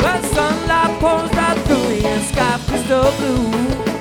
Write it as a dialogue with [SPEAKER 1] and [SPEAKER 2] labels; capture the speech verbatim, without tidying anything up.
[SPEAKER 1] The sunlight pours right through your sky crystal blue.